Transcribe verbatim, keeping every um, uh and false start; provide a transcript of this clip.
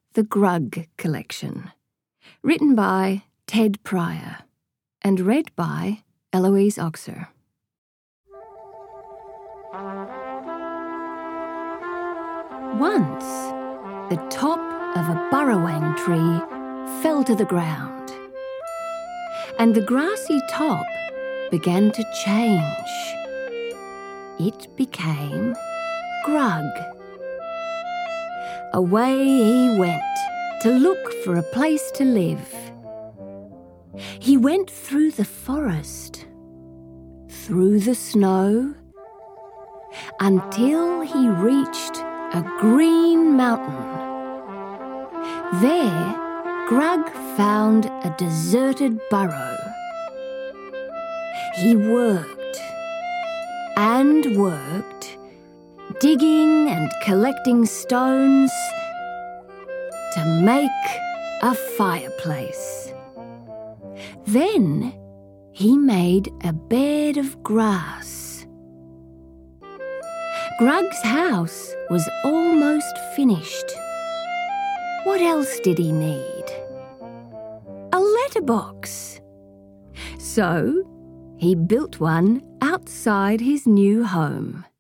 The Grug Collection, written by Ted Pryor and read by Eloise Oxer. Once, the top of a burrowang tree fell to the ground, and the grassy top began to change. It became Grug. Away he went to look for a place to live. He went through the forest, through the snow, until he reached a green mountain. There, Grug found a deserted burrow. He worked and worked, digging and collecting stones to make a fireplace. Then he made a bed of grass. Grug's house was almost finished. What else did he need? A letterbox. So he built one outside his new home.